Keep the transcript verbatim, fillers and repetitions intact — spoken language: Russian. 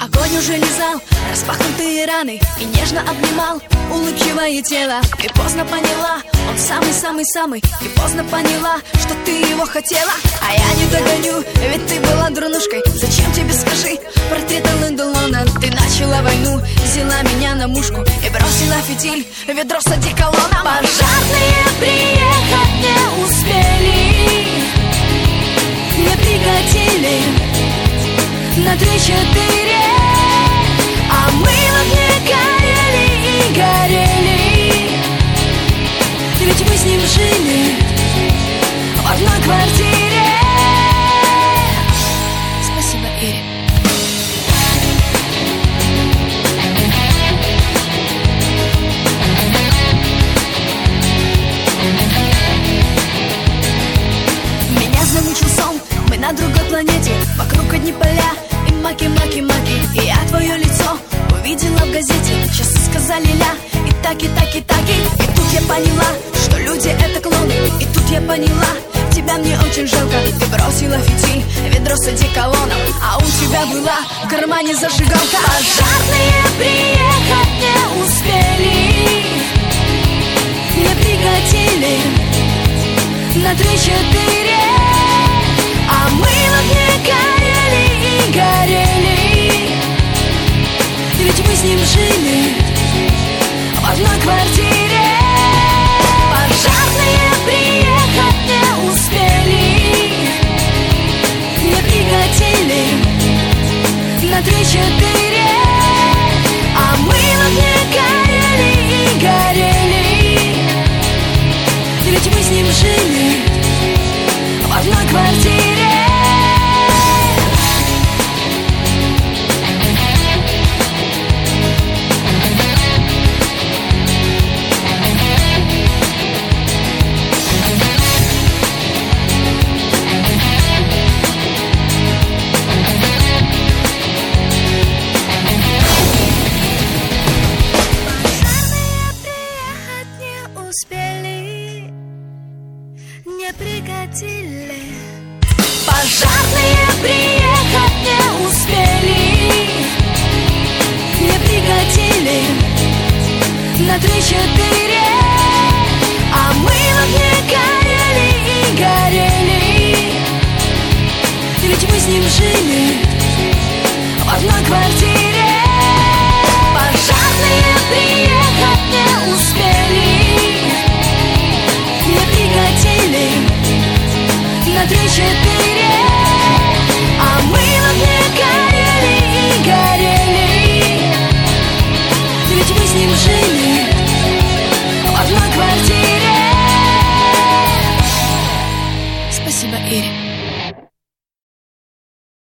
Огонь уже лизал распахнутые раны и нежно обнимал улыбчивое тело. Ты поздно поняла, он самый-самый-самый. И поздно поняла, что ты его хотела. А я не догоню, ведь ты была дурнушкой. Зачем тебе, скажи, портрет Ален Делона? Ты начала войну, взяла меня на мушку и бросила фитиль, ведро с одеколоном. Пожарные приехать не успели, не прикатили на три-четыре, а мы в огне горели и горели. Ведь мы с ним жили в одной квартире. Спасибо, Ире. Меня замучил сон, мы на другой планете. Вокруг одни поля и маки-маки-маки. И я твое лицо увидела в газете. Часы сказали ля, и так, и так, и так. И, и тут я поняла, что люди это клоны. И тут я поняла, тебя мне очень жалко. Ты бросила фитиль, ведро с одеколоном, а у тебя была в кармане зажигалка. Пожарные приехать не успели, не прикатили на три-четыре, а мы в огне горели и горели. Ведь мы с ним жили в одной квартире. Пожарные приехать не успели, не прикатили на три-четыре, а мы в огне горели и горели. Ведь мы с ним жили в одной квартире. Пожарные приехать не успели, не прикатили на три-четыре, а мы в огне горели и горели. Ведь мы с ним жили в одной квартире. Пожарные приехать не успели, не прикатили на три-четыре, а мы в огне горели и горели. Ведь мы с ним жили